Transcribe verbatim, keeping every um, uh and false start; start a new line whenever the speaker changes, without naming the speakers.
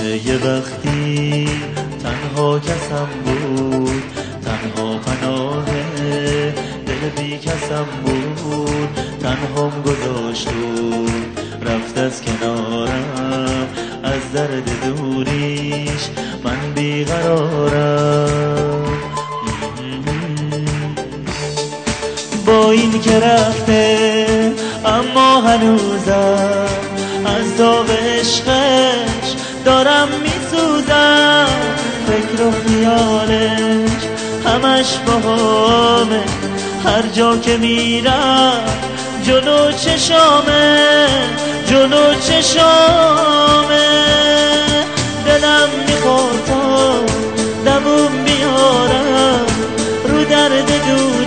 یه وقتی تنها کسم بود، تنها پناه دل بی کسم بود، تنهام گذاشت و رفت از کنارم، از درد دوریش من بیقرارم. با این که رفته اما هنوزم از داغ عشقش دارم میسوزم، فکر و خیالش همش باهامه، هر جا که میرم جلو چشامه، جلو چشامه. دلم میخواد تا دموم بیارم رو درد دور